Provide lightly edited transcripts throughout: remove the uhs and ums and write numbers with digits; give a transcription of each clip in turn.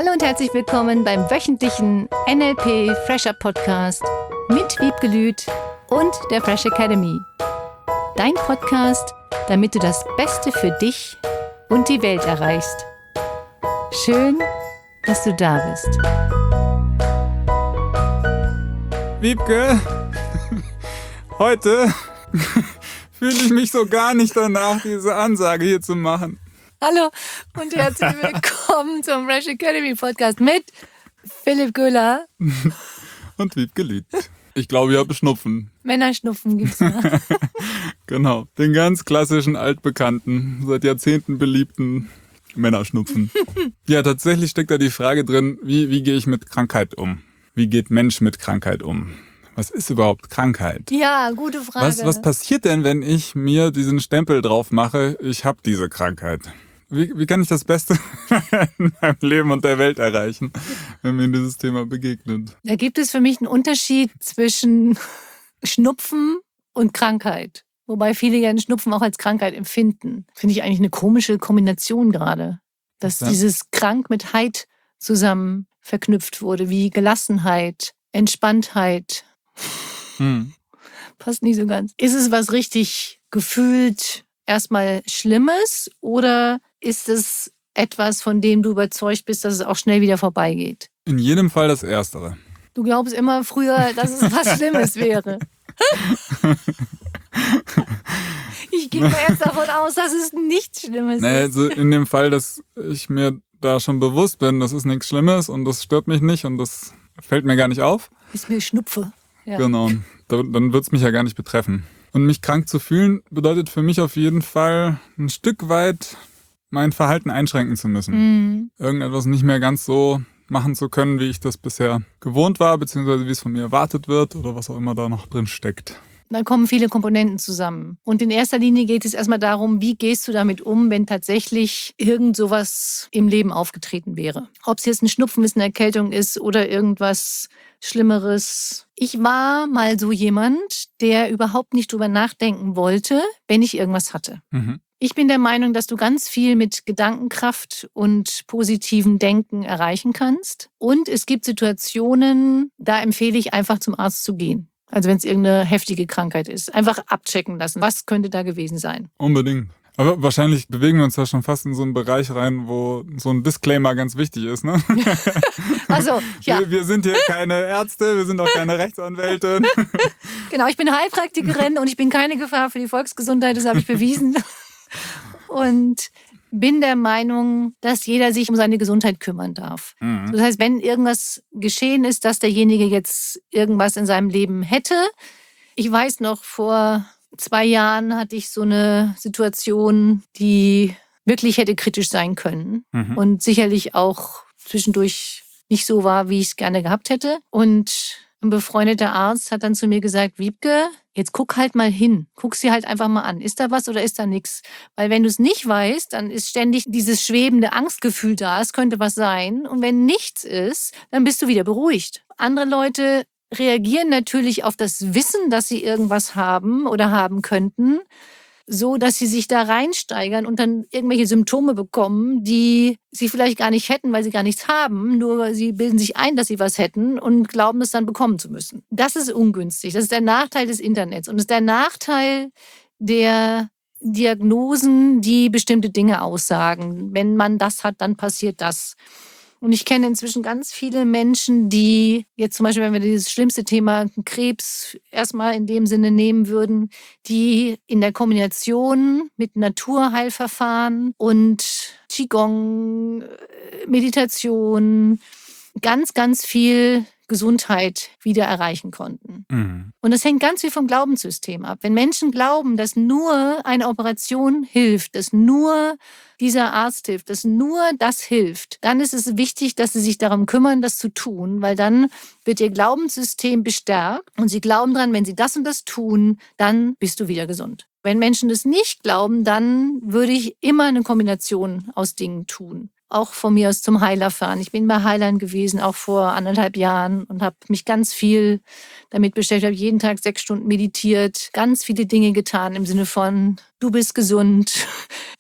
Hallo und herzlich willkommen beim wöchentlichen NLP Fresher Podcast mit Wiebke Lüth und der Fresh Academy. Dein Podcast, damit du das Beste für dich und die Welt erreichst. Schön, dass du da bist. Wiebke, heute fühle ich mich so gar nicht danach, diese Ansage hier zu machen. Hallo und herzlich willkommen zum Fresh Academy Podcast mit Philipp Göhler und Wiebke Lüth. Ich glaube, ihr habt Schnupfen. Männerschnupfen gibt's ja. Genau, den ganz klassischen, altbekannten, seit Jahrzehnten beliebten Männerschnupfen. Ja, tatsächlich steckt da die Frage drin, wie gehe ich mit Krankheit um? Wie geht Mensch mit Krankheit um? Was ist überhaupt Krankheit? Ja, gute Frage. Was passiert denn, wenn ich mir diesen Stempel drauf mache, ich habe diese Krankheit? Wie kann ich das Beste in meinem Leben und der Welt erreichen, wenn mir dieses Thema begegnet? Da gibt es für mich einen Unterschied zwischen Schnupfen und Krankheit. Wobei viele ja den Schnupfen auch als Krankheit empfinden. Finde ich eigentlich eine komische Kombination gerade. Dass dieses Krank mit Heit zusammen verknüpft wurde, wie Gelassenheit, Entspanntheit. Passt nicht so ganz. Ist es was richtig gefühlt erstmal Schlimmes oder ist es etwas, von dem du überzeugt bist, dass es auch schnell wieder vorbeigeht? In jedem Fall das Erstere. Du glaubst immer früher, dass es was Schlimmes wäre. Ich gehe mal jetzt davon aus, dass es nichts Schlimmes ist. Also in dem Fall, dass ich mir da schon bewusst bin, das ist nichts Schlimmes und das stört mich nicht und das fällt mir gar nicht auf. Ist mir Schnupfe. Ja. Genau, dann wird es mich ja gar nicht betreffen. Und mich krank zu fühlen, bedeutet für mich auf jeden Fall ein Stück weit mein Verhalten einschränken zu müssen. Irgendetwas nicht mehr ganz so machen zu können, wie ich das bisher gewohnt war, beziehungsweise wie es von mir erwartet wird oder was auch immer da noch drin steckt. Da kommen viele Komponenten zusammen. Und in erster Linie geht es erstmal darum, wie gehst du damit um, wenn tatsächlich irgend sowas im Leben aufgetreten wäre. Ob es jetzt ein Schnupfen ist, eine Erkältung ist oder irgendwas Schlimmeres. Ich war mal so jemand, der überhaupt nicht drüber nachdenken wollte, wenn ich irgendwas hatte. Ich bin der Meinung, dass du ganz viel mit Gedankenkraft und positivem Denken erreichen kannst. Und es gibt Situationen, da empfehle ich einfach zum Arzt zu gehen. Also wenn es irgendeine heftige Krankheit ist. Einfach abchecken lassen. Was könnte da gewesen sein? Unbedingt. Aber wahrscheinlich bewegen wir uns da schon fast in so einen Bereich rein, wo so ein Disclaimer ganz wichtig ist, ne? Also, ja. Wir sind hier keine Ärzte, wir sind auch keine Rechtsanwälte. Genau, ich bin Heilpraktikerin und ich bin keine Gefahr für die Volksgesundheit, das habe ich bewiesen. Und bin der Meinung, dass jeder sich um seine Gesundheit kümmern darf. Das heißt, wenn irgendwas geschehen ist, dass derjenige jetzt irgendwas in seinem Leben hätte. Ich weiß noch, vor 2 Jahren hatte ich so eine Situation, die wirklich hätte kritisch sein können. Und sicherlich auch zwischendurch nicht so war, wie ich es gerne gehabt hätte. Und ein befreundeter Arzt hat dann zu mir gesagt, Wiebke, jetzt guck halt mal hin. Guck sie halt einfach mal an. Ist da was oder ist da nichts? Weil wenn du es nicht weißt, dann ist ständig dieses schwebende Angstgefühl da. Es könnte was sein. Und wenn nichts ist, dann bist du wieder beruhigt. Andere Leute reagieren natürlich auf das Wissen, dass sie irgendwas haben oder haben könnten, so dass sie sich da reinsteigern und dann irgendwelche Symptome bekommen, die sie vielleicht gar nicht hätten, weil sie gar nichts haben. Nur sie bilden sich ein, dass sie was hätten und glauben, es dann bekommen zu müssen. Das ist ungünstig. Das ist der Nachteil des Internets und das ist der Nachteil der Diagnosen, die bestimmte Dinge aussagen. Wenn man das hat, dann passiert das. Und ich kenne inzwischen ganz viele Menschen, die jetzt zum Beispiel, wenn wir dieses schlimmste Thema Krebs erstmal in dem Sinne nehmen würden, die in der Kombination mit Naturheilverfahren und Qigong, Meditation ganz, ganz viel Gesundheit wieder erreichen konnten. Und das hängt ganz viel vom Glaubenssystem ab. Wenn Menschen glauben, dass nur eine Operation hilft, dass nur dieser Arzt hilft, dass nur das hilft, dann ist es wichtig, dass sie sich darum kümmern, das zu tun, weil dann wird ihr Glaubenssystem bestärkt und sie glauben dran, wenn sie das und das tun, dann bist du wieder gesund. Wenn Menschen das nicht glauben, dann würde ich immer eine Kombination aus Dingen tun. Auch von mir aus zum Heiler fahren. Ich bin bei Heilern gewesen, auch vor 1,5 Jahren und habe mich ganz viel damit beschäftigt. Ich habe jeden Tag 6 Stunden meditiert, ganz viele Dinge getan im Sinne von, du bist gesund,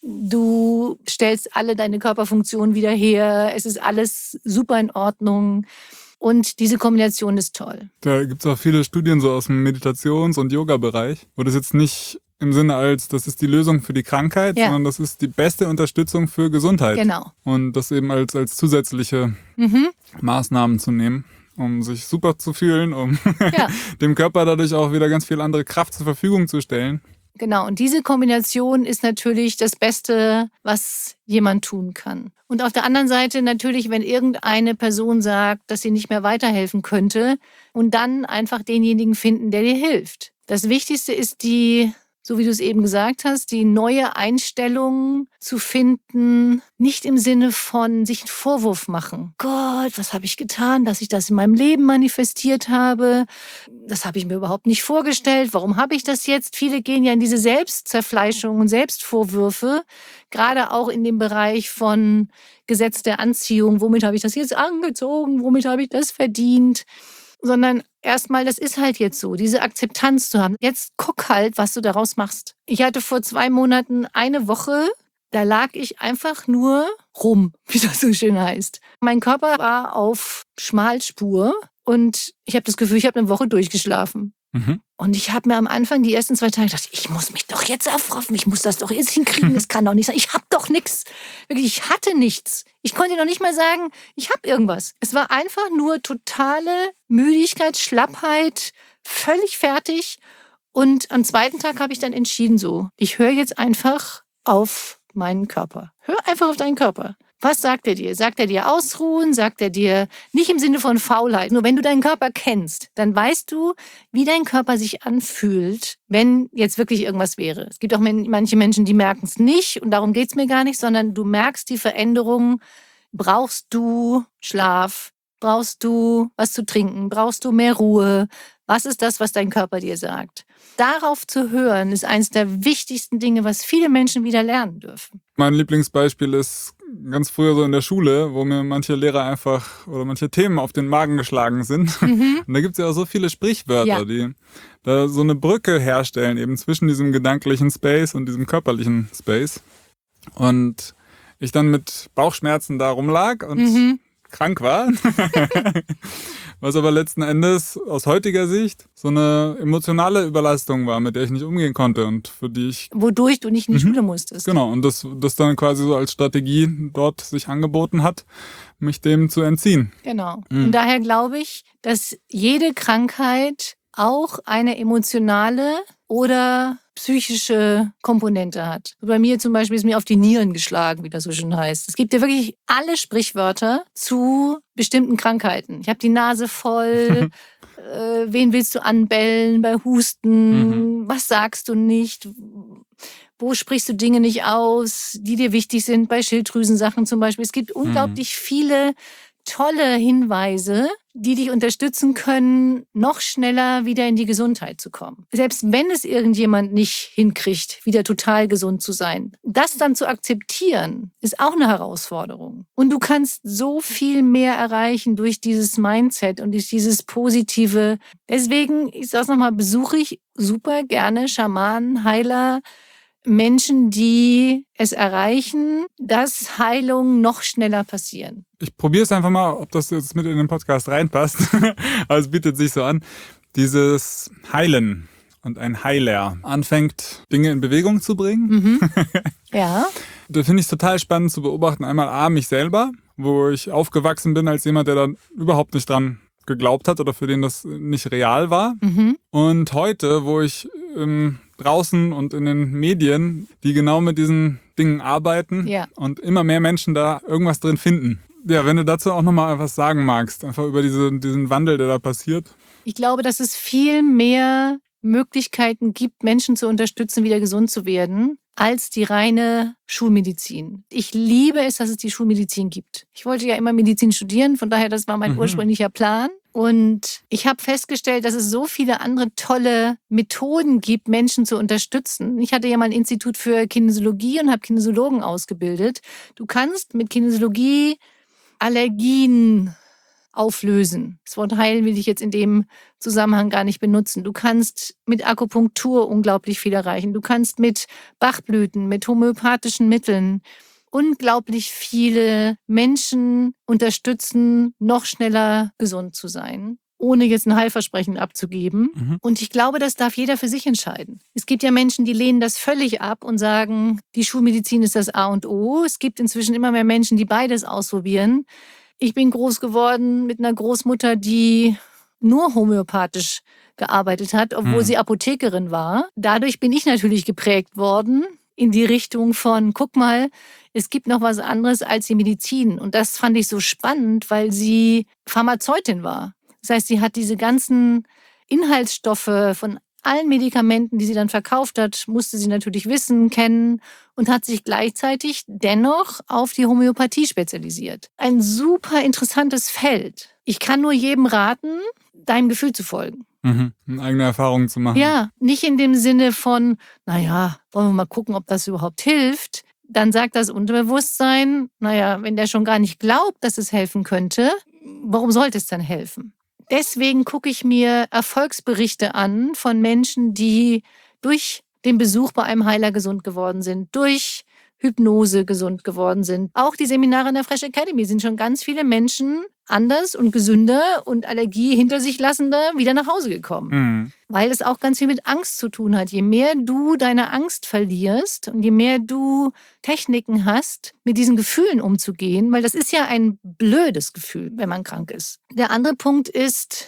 Du stellst alle deine Körperfunktionen wieder her. Es ist alles super in Ordnung. Und diese Kombination ist toll. Da gibt es auch viele Studien so aus dem Meditations- und Yoga-Bereich, wo das jetzt nicht im Sinne als, das ist die Lösung für die Krankheit, sondern das ist die beste Unterstützung für Gesundheit. Genau. Und das eben als zusätzliche Maßnahmen zu nehmen, um sich super zu fühlen, um dem Körper dadurch auch wieder ganz viel andere Kraft zur Verfügung zu stellen. Genau, und diese Kombination ist natürlich das Beste, was jemand tun kann. Und auf der anderen Seite natürlich, wenn irgendeine Person sagt, dass sie nicht mehr weiterhelfen könnte und dann einfach denjenigen finden, der dir hilft. Das Wichtigste ist so wie du es eben gesagt hast, die neue Einstellung zu finden, nicht im Sinne von sich einen Vorwurf machen. Gott, was habe ich getan, dass ich das in meinem Leben manifestiert habe? Das habe ich mir überhaupt nicht vorgestellt. Warum habe ich das jetzt? Viele gehen ja in diese Selbstzerfleischung und Selbstvorwürfe, gerade auch in dem Bereich von Gesetz der Anziehung. Womit habe ich das jetzt angezogen? Womit habe ich das verdient? Sondern erstmal, das ist halt jetzt so, diese Akzeptanz zu haben. Jetzt guck halt, was du daraus machst. Ich hatte vor 2 Monaten eine Woche, da lag ich einfach nur rum, wie das so schön heißt. Mein Körper war auf Schmalspur und ich habe das Gefühl, ich habe eine Woche durchgeschlafen. Und ich habe mir am Anfang die ersten 2 Tage gedacht, ich muss mich doch jetzt aufraffen, ich muss das doch jetzt hinkriegen, das kann doch nicht sein. Ich habe doch nichts. Wirklich, ich hatte nichts. Ich konnte noch nicht mal sagen, ich habe irgendwas. Es war einfach nur totale Müdigkeit, Schlappheit, völlig fertig. Und am 2. Tag habe ich dann entschieden so, ich höre jetzt einfach auf meinen Körper. Hör einfach auf deinen Körper. Was sagt er dir? Sagt er dir ausruhen? Sagt er dir nicht im Sinne von Faulheit? Nur wenn du deinen Körper kennst, dann weißt du, wie dein Körper sich anfühlt, wenn jetzt wirklich irgendwas wäre. Es gibt auch manche Menschen, die merken es nicht und darum geht es mir gar nicht, sondern du merkst die Veränderung. Brauchst du Schlaf? Brauchst du was zu trinken? Brauchst du mehr Ruhe? Was ist das, was dein Körper dir sagt? Darauf zu hören, ist eines der wichtigsten Dinge, was viele Menschen wieder lernen dürfen. Mein Lieblingsbeispiel ist ganz früher so in der Schule, wo mir manche Lehrer einfach oder manche Themen auf den Magen geschlagen sind. Und da gibt es ja auch so viele Sprichwörter, die da so eine Brücke herstellen, eben zwischen diesem gedanklichen Space und diesem körperlichen Space. Und ich dann mit Bauchschmerzen da rumlag und krank war. Was aber letzten Endes aus heutiger Sicht so eine emotionale Überlastung war, mit der ich nicht umgehen konnte und für die ich... Wodurch du nicht in die Schule musstest. Genau, und das dann quasi so als Strategie dort sich angeboten hat, mich dem zu entziehen. Genau. Und daher glaube ich, dass jede Krankheit auch eine emotionale oder psychische Komponente hat. Bei mir zum Beispiel ist mir auf die Nieren geschlagen, wie das so schön heißt. Es gibt ja wirklich alle Sprichwörter zu bestimmten Krankheiten. Ich habe die Nase voll, wen willst du anbellen bei Husten, was sagst du nicht, wo sprichst du Dinge nicht aus, die dir wichtig sind, bei Schilddrüsensachen zum Beispiel. Es gibt unglaublich viele tolle Hinweise, die dich unterstützen können, noch schneller wieder in die Gesundheit zu kommen. Selbst wenn es irgendjemand nicht hinkriegt, wieder total gesund zu sein. Das dann zu akzeptieren, ist auch eine Herausforderung. Und du kannst so viel mehr erreichen durch dieses Mindset und durch dieses Positive. Deswegen, ich sag's nochmal, besuche ich super gerne Schamanen, Heiler, Menschen, die es erreichen, dass Heilungen noch schneller passieren. Ich probiere es einfach mal, ob das jetzt mit in den Podcast reinpasst. Aber es bietet sich so an, dieses Heilen und ein Heiler anfängt, Dinge in Bewegung zu bringen. Ja. Da finde ich es total spannend zu beobachten. Einmal mich selber, wo ich aufgewachsen bin als jemand, der da überhaupt nicht dran geglaubt hat oder für den das nicht real war. Und heute, wo ich draußen und in den Medien, die genau mit diesen Dingen arbeiten und immer mehr Menschen da irgendwas drin finden. Ja, wenn du dazu auch nochmal was sagen magst, einfach über diesen Wandel, der da passiert. Ich glaube, dass es viel mehr Möglichkeiten gibt, Menschen zu unterstützen, wieder gesund zu werden, als die reine Schulmedizin. Ich liebe es, dass es die Schulmedizin gibt. Ich wollte ja immer Medizin studieren, von daher, das war mein ursprünglicher Plan. Und ich habe festgestellt, dass es so viele andere tolle Methoden gibt, Menschen zu unterstützen. Ich hatte ja mal ein Institut für Kinesiologie und habe Kinesiologen ausgebildet. Du kannst mit Kinesiologie Allergien auflösen. Das Wort heilen will ich jetzt in dem Zusammenhang gar nicht benutzen. Du kannst mit Akupunktur unglaublich viel erreichen. Du kannst mit Bachblüten, mit homöopathischen Mitteln unglaublich viele Menschen unterstützen, noch schneller gesund zu sein, ohne jetzt ein Heilversprechen abzugeben. Und ich glaube, das darf jeder für sich entscheiden. Es gibt ja Menschen, die lehnen das völlig ab und sagen, die Schulmedizin ist das A und O. Es gibt inzwischen immer mehr Menschen, die beides ausprobieren. Ich bin groß geworden mit einer Großmutter, die nur homöopathisch gearbeitet hat, obwohl sie Apothekerin war. Dadurch bin ich natürlich geprägt worden in die Richtung von, guck mal, es gibt noch was anderes als die Medizin. Und das fand ich so spannend, weil sie Pharmazeutin war. Das heißt, sie hat diese ganzen Inhaltsstoffe von allen Medikamenten, die sie dann verkauft hat, musste sie natürlich wissen, kennen und hat sich gleichzeitig dennoch auf die Homöopathie spezialisiert. Ein super interessantes Feld. Ich kann nur jedem raten, deinem Gefühl zu folgen. Eine eigene Erfahrung zu machen. Ja, nicht in dem Sinne von, naja, wollen wir mal gucken, ob das überhaupt hilft. Dann sagt das Unterbewusstsein, naja, wenn der schon gar nicht glaubt, dass es helfen könnte, warum sollte es dann helfen? Deswegen gucke ich mir Erfolgsberichte an von Menschen, die durch den Besuch bei einem Heiler gesund geworden sind, durch Hypnose gesund geworden sind. Auch die Seminare in der Fresh Academy sind schon ganz viele Menschen anders und gesünder und Allergie hinter sich lassender wieder nach Hause gekommen. Weil es auch ganz viel mit Angst zu tun hat. Je mehr du deine Angst verlierst und je mehr du Techniken hast, mit diesen Gefühlen umzugehen, weil das ist ja ein blödes Gefühl, wenn man krank ist. Der andere Punkt ist,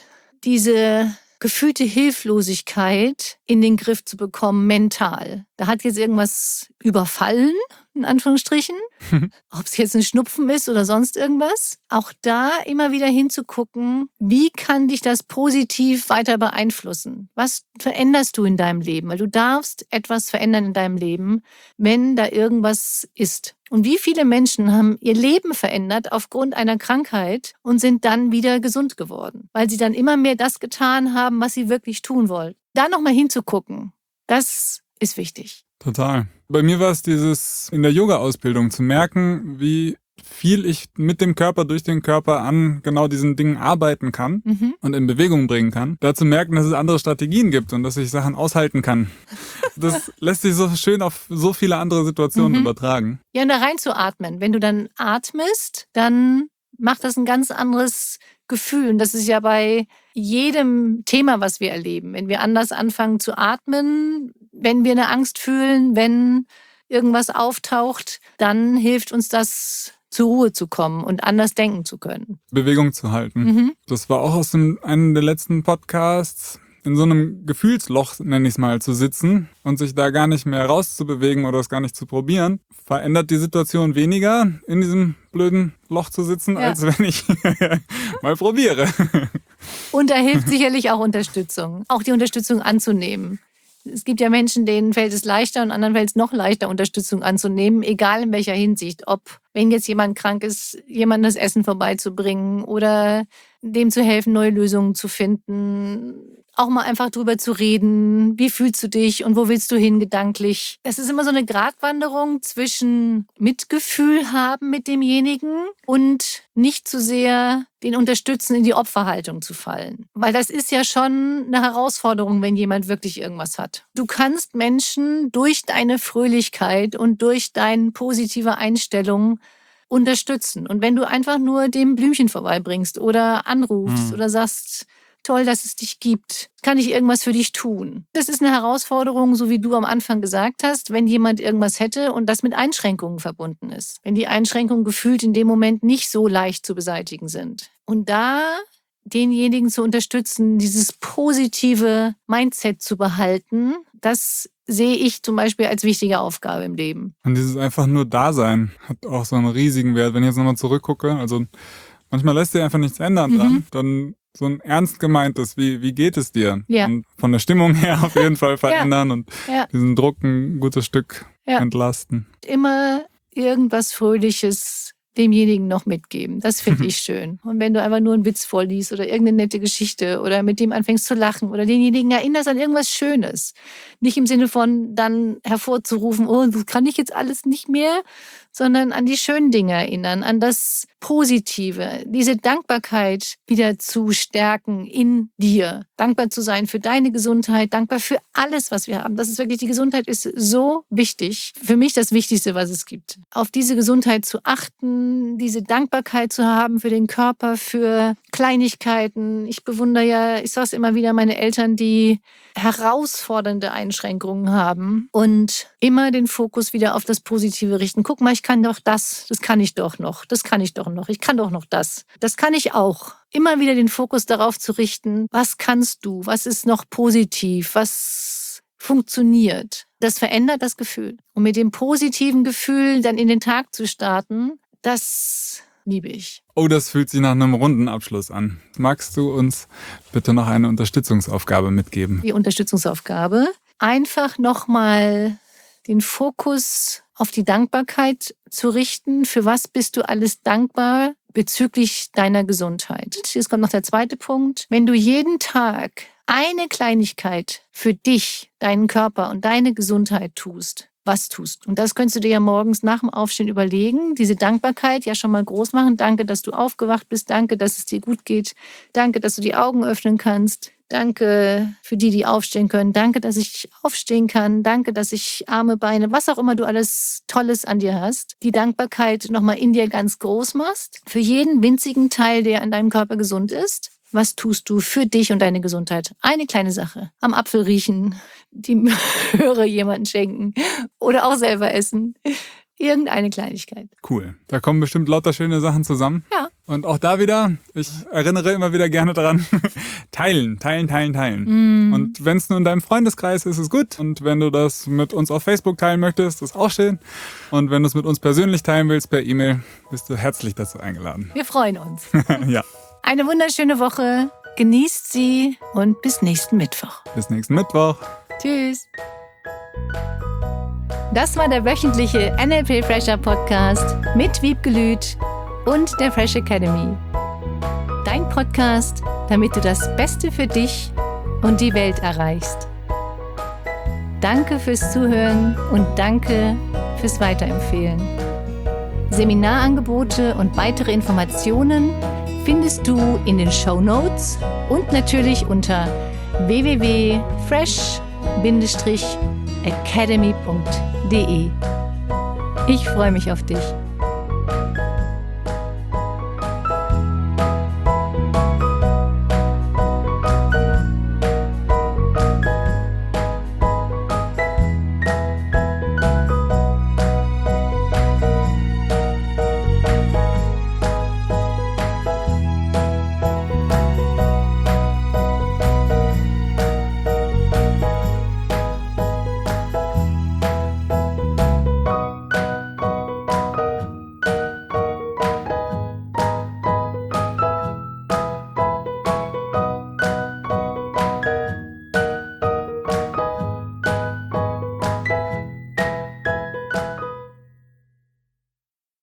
diese gefühlte Hilflosigkeit in den Griff zu bekommen, mental. Da hat jetzt irgendwas überfallen, in Anführungsstrichen. Ob es jetzt ein Schnupfen ist oder sonst irgendwas. Auch da immer wieder hinzugucken, wie kann dich das positiv weiter beeinflussen? Was veränderst du in deinem Leben? Weil du darfst etwas verändern in deinem Leben, wenn da irgendwas ist. Und wie viele Menschen haben ihr Leben verändert aufgrund einer Krankheit und sind dann wieder gesund geworden, weil sie dann immer mehr das getan haben, was sie wirklich tun wollten. Da nochmal hinzugucken, das ist wichtig. Total. Bei mir war es dieses in der Yoga-Ausbildung zu merken, wie viel ich mit dem Körper, durch den Körper an genau diesen Dingen arbeiten kann und in Bewegung bringen kann. Da zu merken, dass es andere Strategien gibt und dass ich Sachen aushalten kann. Das lässt sich so schön auf so viele andere Situationen übertragen. Ja, und da rein zu atmen. Wenn du dann atmest, dann macht das ein ganz anderes Gefühl. Und das ist ja bei jedem Thema, was wir erleben. Wenn wir anders anfangen zu atmen, wenn wir eine Angst fühlen, wenn irgendwas auftaucht, dann hilft uns das, zur Ruhe zu kommen und anders denken zu können. Bewegung zu halten. Das war auch aus einem der letzten Podcasts. In so einem Gefühlsloch, nenne ich es mal, zu sitzen und sich da gar nicht mehr rauszubewegen oder es gar nicht zu probieren, verändert die Situation weniger, in diesem blöden Loch zu sitzen, als wenn ich mal probiere. Und da hilft sicherlich auch Unterstützung, auch die Unterstützung anzunehmen. Es gibt ja Menschen, denen fällt es leichter und anderen fällt es noch leichter, Unterstützung anzunehmen, egal in welcher Hinsicht. Ob, wenn jetzt jemand krank ist, jemand das Essen vorbeizubringen oder dem zu helfen, neue Lösungen zu finden. Auch mal einfach drüber zu reden, wie fühlst du dich und wo willst du hin gedanklich. Es ist immer so eine Gratwanderung zwischen Mitgefühl haben mit demjenigen und nicht zu sehr den unterstützen, in die Opferhaltung zu fallen. Weil das ist ja schon eine Herausforderung, wenn jemand wirklich irgendwas hat. Du kannst Menschen durch deine Fröhlichkeit und durch deine positive Einstellung unterstützen. Und wenn du einfach nur dem Blümchen vorbeibringst oder anrufst oder sagst, toll, dass es dich gibt. Kann ich irgendwas für dich tun? Das ist eine Herausforderung, so wie du am Anfang gesagt hast, wenn jemand irgendwas hätte und das mit Einschränkungen verbunden ist. Wenn die Einschränkungen gefühlt in dem Moment nicht so leicht zu beseitigen sind. Und da denjenigen zu unterstützen, dieses positive Mindset zu behalten, das sehe ich zum Beispiel als wichtige Aufgabe im Leben. Und dieses einfach nur Dasein hat auch so einen riesigen Wert. Wenn ich jetzt nochmal zurückgucke, also manchmal lässt sich einfach nichts ändern dran, dann so ein ernst gemeintes, wie geht es dir? Ja. Und von der Stimmung her auf jeden Fall verändern und diesen Druck ein gutes Stück entlasten. Immer irgendwas Fröhliches demjenigen noch mitgeben. Das finde ich schön. Und wenn du einfach nur einen Witz vorliest oder irgendeine nette Geschichte oder mit dem anfängst zu lachen oder denjenigen erinnerst an irgendwas Schönes. Nicht im Sinne von dann hervorzurufen, oh, das kann ich jetzt alles nicht mehr, sondern an die schönen Dinge erinnern, an das Positive, diese Dankbarkeit wieder zu stärken in dir. Dankbar zu sein für deine Gesundheit, dankbar für alles, was wir haben. Das ist wirklich, die Gesundheit ist so wichtig. Für mich das Wichtigste, was es gibt. Auf diese Gesundheit zu achten, diese Dankbarkeit zu haben für den Körper, für Kleinigkeiten. Ich bewundere ja, ich sage es immer wieder, meine Eltern, die herausfordernde Einschränkungen haben und immer den Fokus wieder auf das Positive richten. Guck mal, ich kann doch das kann ich doch noch, das kann ich doch noch, ich kann doch noch das kann ich auch. Immer wieder den Fokus darauf zu richten, was kannst du, was ist noch positiv, was funktioniert. Das verändert das Gefühl. Und mit dem positiven Gefühl dann in den Tag zu starten, das liebe ich. Oh, das fühlt sich nach einem runden Abschluss an. Magst du uns bitte noch eine Unterstützungsaufgabe mitgeben? Die Unterstützungsaufgabe, einfach nochmal den Fokus auf die Dankbarkeit zu richten. Für was bist du alles dankbar bezüglich deiner Gesundheit? Jetzt kommt noch der zweite Punkt. Wenn du jeden Tag eine Kleinigkeit für dich, deinen Körper und deine Gesundheit tust, was tust. Und das könntest du dir ja morgens nach dem Aufstehen überlegen. Diese Dankbarkeit ja schon mal groß machen. Danke, dass du aufgewacht bist. Danke, dass es dir gut geht. Danke, dass du die Augen öffnen kannst. Danke für die, die aufstehen können. Danke, dass ich aufstehen kann. Danke, dass ich Arme, Beine, was auch immer du alles Tolles an dir hast. Die Dankbarkeit nochmal in dir ganz groß machst. Für jeden winzigen Teil, der an deinem Körper gesund ist. Was tust du für dich und deine Gesundheit? Eine kleine Sache. Am Apfel riechen, die Möhre jemandem schenken oder auch selber essen. Irgendeine Kleinigkeit. Cool. Da kommen bestimmt lauter schöne Sachen zusammen. Ja. Und auch da wieder, ich erinnere immer wieder gerne daran, teilen. Und wenn es nur in deinem Freundeskreis ist, ist gut. Und wenn du das mit uns auf Facebook teilen möchtest, ist auch schön. Und wenn du es mit uns persönlich teilen willst per E-Mail, bist du herzlich dazu eingeladen. Wir freuen uns. Ja. Eine wunderschöne Woche. Genießt sie und bis nächsten Mittwoch. Bis nächsten Mittwoch. Tschüss. Das war der wöchentliche NLP Fresher Podcast mit Wiebke Lüth und der Fresh Academy. Dein Podcast, damit du das Beste für dich und die Welt erreichst. Danke fürs Zuhören und danke fürs Weiterempfehlen. Seminarangebote und weitere Informationen findest du in den Shownotes und natürlich unter www.fresh-academy.de. Ich freue mich auf dich.